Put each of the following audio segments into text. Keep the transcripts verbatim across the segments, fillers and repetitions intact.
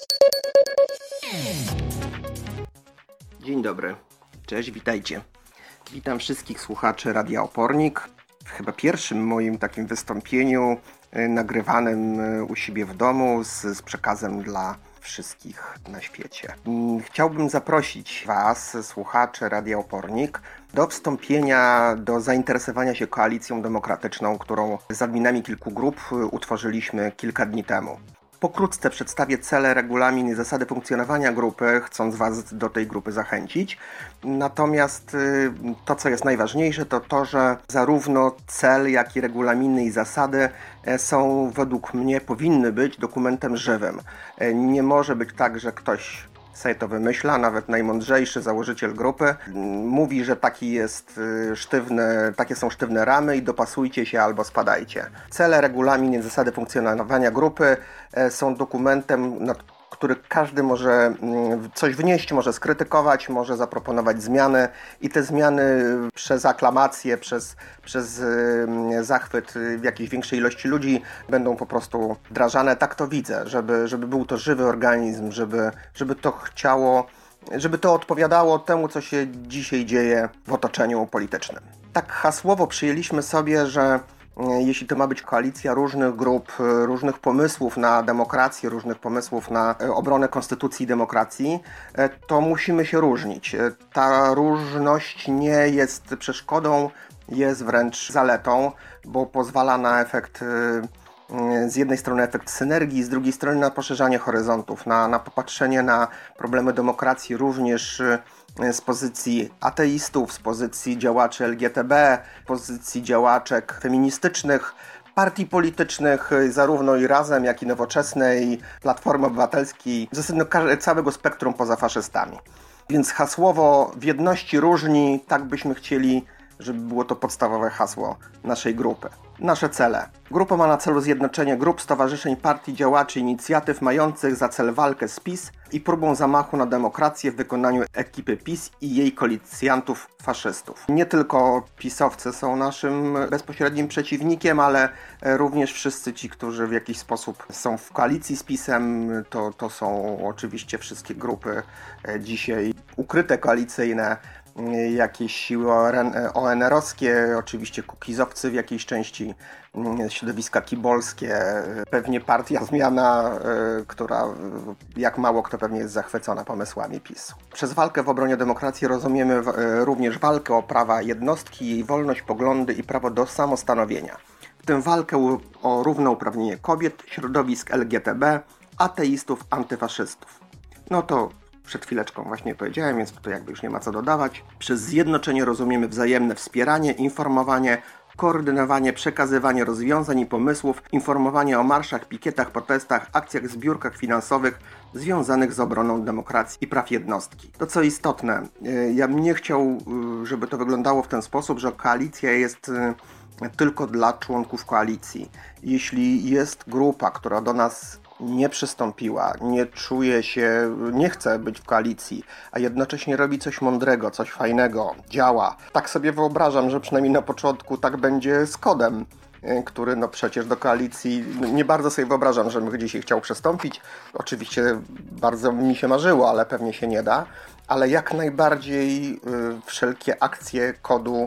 Dzień dobry, cześć, witajcie. Witam wszystkich słuchaczy Radia Opornik w chyba pierwszym moim takim wystąpieniu y, nagrywanym y, u siebie w domu z, z przekazem dla wszystkich na świecie. Y, chciałbym zaprosić Was, słuchaczy Radia Opornik, do wstąpienia, do zainteresowania się Koalicją Demokratyczną, którą z adminami kilku grup y, utworzyliśmy kilka dni temu. Pokrótce przedstawię cele, regulamin i zasady funkcjonowania grupy, chcąc Was do tej grupy zachęcić. Natomiast to, co jest najważniejsze, to to, że zarówno cel, jak i regulaminy i zasady są według mnie, powinny być dokumentem żywym. Nie może być tak, że ktoś sobie to wymyśla, nawet najmądrzejszy założyciel grupy mówi, że taki jest sztywny, takie są sztywne ramy i dopasujcie się albo spadajcie. Cele, regulamin i zasady funkcjonowania grupy są dokumentem, nad który każdy może coś wnieść, może skrytykować, może zaproponować zmiany i te zmiany przez aklamację, przez, przez zachwyt w jakiejś większej ilości ludzi będą po prostu wdrażane. Tak to widzę, żeby, żeby był to żywy organizm, żeby, żeby to chciało, żeby to odpowiadało temu, co się dzisiaj dzieje w otoczeniu politycznym. Tak hasłowo przyjęliśmy sobie, że jeśli to ma być koalicja różnych grup, różnych pomysłów na demokrację, różnych pomysłów na obronę konstytucji i demokracji, to musimy się różnić. Ta różność nie jest przeszkodą, jest wręcz zaletą, bo pozwala na efekt, z jednej strony efekt synergii, z drugiej strony na poszerzanie horyzontów, na, na popatrzenie na problemy demokracji również z pozycji ateistów, z pozycji działaczy L G B T, z pozycji działaczek feministycznych, partii politycznych, zarówno i Razem, jak i Nowoczesnej, Platformy Obywatelskiej, w zasadzie całego spektrum poza faszystami. Więc hasłowo w jedności różni, tak byśmy chcieli, żeby było to podstawowe hasło naszej grupy. Nasze cele. Grupa ma na celu zjednoczenie grup, stowarzyszeń, partii, działaczy, inicjatyw mających za cel walkę z PiS i próbą zamachu na demokrację w wykonaniu ekipy PiS i jej koalicjantów faszystów. Nie tylko pisowcy są naszym bezpośrednim przeciwnikiem, ale również wszyscy ci, którzy w jakiś sposób są w koalicji z PiS-em, to, to są oczywiście wszystkie grupy dzisiaj ukryte koalicyjne, jakieś siły O N R-owskie, oczywiście kukizowcy w jakiejś części, środowiska kibolskie, pewnie partia Zmiana, która jak mało kto pewnie jest zachwycona pomysłami PiS-u. Przez walkę w obronie demokracji rozumiemy również walkę o prawa jednostki, jej wolność, poglądy i prawo do samostanowienia. W tym walkę o równouprawnienie kobiet, środowisk L G B T, ateistów, antyfaszystów. No to przed chwileczką właśnie powiedziałem, więc tutaj jakby już nie ma co dodawać. Przez zjednoczenie rozumiemy wzajemne wspieranie, informowanie, koordynowanie, przekazywanie rozwiązań i pomysłów, informowanie o marszach, pikietach, protestach, akcjach, zbiórkach finansowych związanych z obroną demokracji i praw jednostki. To co istotne, ja bym nie chciał, żeby to wyglądało w ten sposób, że koalicja jest tylko dla członków koalicji. Jeśli jest grupa, która do nas nie przystąpiła, nie czuje się, nie chce być w koalicji, a jednocześnie robi coś mądrego, coś fajnego, działa. Tak sobie wyobrażam, że przynajmniej na początku tak będzie z kodem, który no przecież do koalicji, nie bardzo sobie wyobrażam, żebym dzisiaj chciał przystąpić. Oczywiście bardzo mi się marzyło, ale pewnie się nie da. Ale jak najbardziej wszelkie akcje kodu,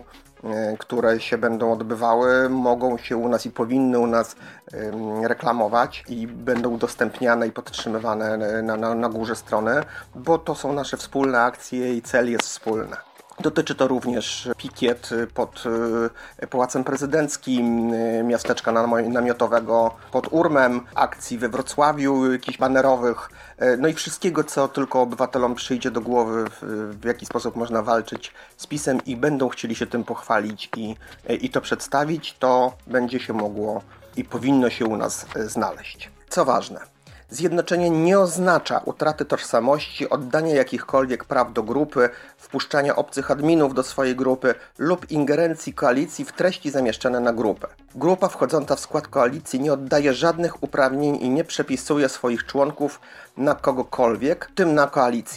które się będą odbywały, mogą się u nas i powinny u nas reklamować i będą udostępniane i podtrzymywane na, na, na górze strony, bo to są nasze wspólne akcje i cel jest wspólny. Dotyczy to również pikiet pod Pałacem Prezydenckim, miasteczka namiotowego pod Urmem, akcji we Wrocławiu, jakichś banerowych, no i wszystkiego, co tylko obywatelom przyjdzie do głowy, w, w jaki sposób można walczyć z PiS-em i będą chcieli się tym pochwalić i, i to przedstawić, to będzie się mogło i powinno się u nas znaleźć. Co ważne, zjednoczenie nie oznacza utraty tożsamości, oddania jakichkolwiek praw do grupy, wpuszczania obcych adminów do swojej grupy lub ingerencji koalicji w treści zamieszczane na grupę. Grupa wchodząca w skład koalicji nie oddaje żadnych uprawnień i nie przepisuje swoich członków na kogokolwiek, w tym na koalicję.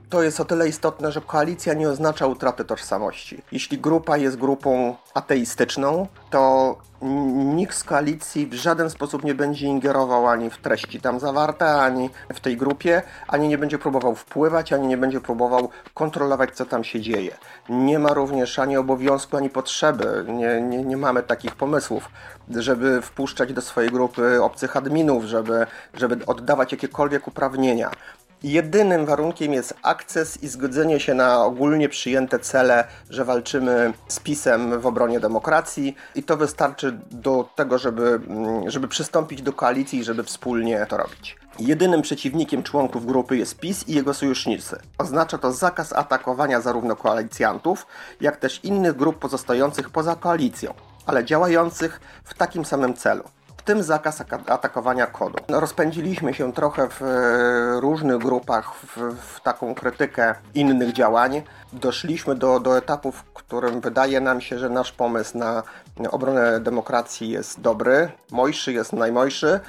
To jest o tyle istotne, że koalicja nie oznacza utraty tożsamości. Jeśli grupa jest grupą ateistyczną, to nikt z koalicji w żaden sposób nie będzie ingerował ani w treści tam zawarte, ani w tej grupie, ani nie będzie próbował wpływać, ani nie będzie próbował kontrolować, co tam się dzieje. Nie ma również ani obowiązku, ani potrzeby, nie, nie, nie mamy takich pomysłów, żeby wpuszczać do swojej grupy obcych adminów, żeby, żeby oddawać jakiekolwiek uprawnienia. Jedynym warunkiem jest akces i zgodzenie się na ogólnie przyjęte cele, że walczymy z PiS-em w obronie demokracji i to wystarczy do tego, żeby, żeby przystąpić do koalicji i żeby wspólnie to robić. Jedynym przeciwnikiem członków grupy jest PiS i jego sojusznicy. Oznacza to zakaz atakowania zarówno koalicjantów, jak też innych grup pozostających poza koalicją, ale działających w takim samym celu. W tym zakaz atakowania kodu. Rozpędziliśmy się trochę w różnych grupach w, w taką krytykę innych działań. Doszliśmy do, do etapu, w którym wydaje nam się, że nasz pomysł na obronę demokracji jest dobry, mojszy jest najmojszy,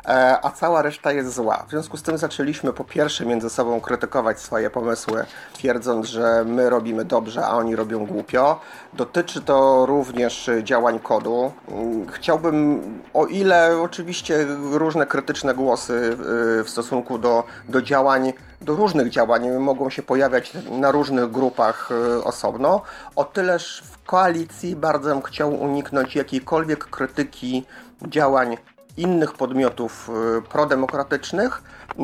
a cała reszta jest zła. W związku z tym zaczęliśmy po pierwsze między sobą krytykować swoje pomysły, twierdząc, że my robimy dobrze, a oni robią głupio. Dotyczy to również działań kodu. Chciałbym, o ile oczywiście różne krytyczne głosy w stosunku do, do działań, do różnych działań mogą się pojawiać na różnych grupach osobno, o tyleż w koalicji bardzo bym chciał uniknąć jakiejkolwiek krytyki działań innych podmiotów prodemokratycznych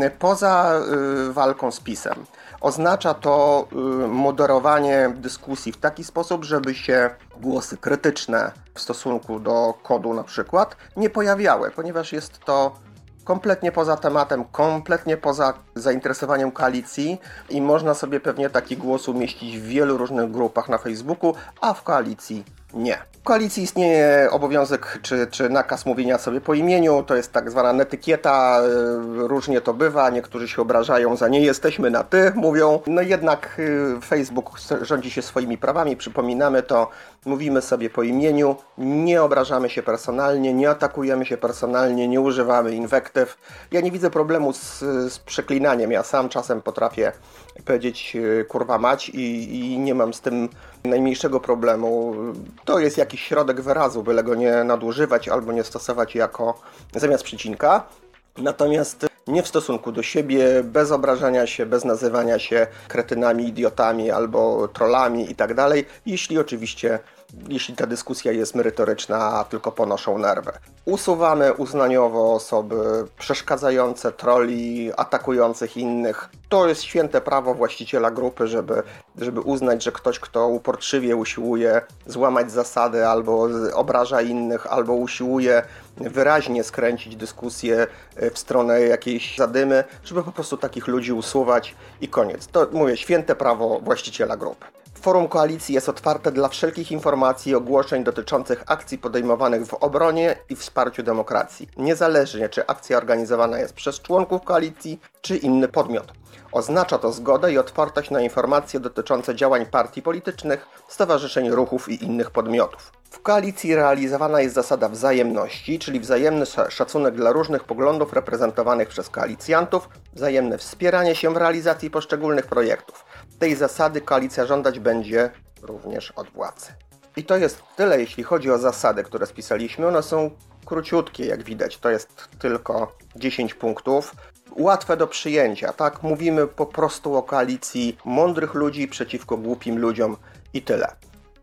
poza walką z PiS-em. Oznacza to moderowanie dyskusji w taki sposób, żeby się głosy krytyczne w stosunku do kodu na przykład nie pojawiały, ponieważ jest to kompletnie poza tematem, kompletnie poza zainteresowaniem koalicji i można sobie pewnie taki głos umieścić w wielu różnych grupach na Facebooku, a w koalicji nie. W koalicji istnieje obowiązek czy, czy nakaz mówienia sobie po imieniu, to jest tak zwana netykieta, różnie to bywa, niektórzy się obrażają za nie jesteśmy na ty, mówią, no jednak Facebook rządzi się swoimi prawami, przypominamy to, mówimy sobie po imieniu, nie obrażamy się personalnie, nie atakujemy się personalnie, nie używamy inwektyw. Ja nie widzę problemu z, z przeklinaniem, ja sam czasem potrafię powiedzieć kurwa mać i, i nie mam z tym najmniejszego problemu. To jest jakiś środek wyrazu, byle go nie nadużywać albo nie stosować jako zamiast przecinka. Natomiast nie w stosunku do siebie, bez obrażania się, bez nazywania się kretynami, idiotami albo trollami i tak dalej, jeśli oczywiście, jeśli ta dyskusja jest merytoryczna, a tylko ponoszą nerwy. Usuwamy uznaniowo osoby przeszkadzające, trolli, atakujących innych. To jest święte prawo właściciela grupy, żeby, żeby uznać, że ktoś, kto uporczywie usiłuje złamać zasady albo obraża innych, albo usiłuje wyraźnie skręcić dyskusję w stronę jakiejś zadymy, żeby po prostu takich ludzi usuwać i koniec. To, mówię, święte prawo właściciela grupy. Forum koalicji jest otwarte dla wszelkich informacji i ogłoszeń dotyczących akcji podejmowanych w obronie i wsparciu demokracji, niezależnie czy akcja organizowana jest przez członków koalicji, czy inny podmiot. Oznacza to zgodę i otwartość na informacje dotyczące działań partii politycznych, stowarzyszeń, ruchów i innych podmiotów. W koalicji realizowana jest zasada wzajemności, czyli wzajemny szacunek dla różnych poglądów reprezentowanych przez koalicjantów, wzajemne wspieranie się w realizacji poszczególnych projektów. Tej zasady koalicja żądać będzie również od władzy. I to jest tyle, jeśli chodzi o zasady, które spisaliśmy. One są króciutkie, jak widać. To jest tylko dziesięć punktów. Łatwe do przyjęcia, tak? Mówimy po prostu o koalicji mądrych ludzi przeciwko głupim ludziom i tyle.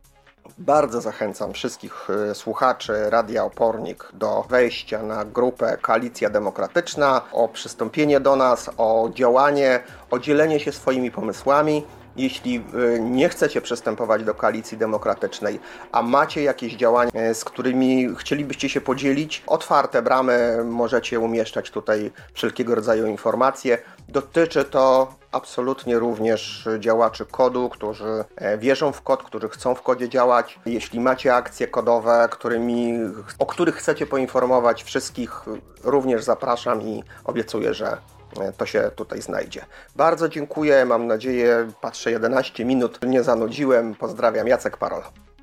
Bardzo zachęcam wszystkich słuchaczy Radia Opornik do wejścia na grupę Koalicja Demokratyczna, o przystąpienie do nas, o działanie, o dzielenie się swoimi pomysłami. Jeśli nie chcecie przystępować do Koalicji Demokratycznej, a macie jakieś działania, z którymi chcielibyście się podzielić, otwarte bramy, możecie umieszczać tutaj wszelkiego rodzaju informacje. Dotyczy to absolutnie również działaczy kodu, którzy wierzą w kod, którzy chcą w kodzie działać. Jeśli macie akcje kodowe, którymi, o których chcecie poinformować wszystkich, również zapraszam i obiecuję, że to się tutaj znajdzie. Bardzo dziękuję, mam nadzieję, patrzę jedenaście minut, nie zanudziłem. Pozdrawiam, Jacek Parol.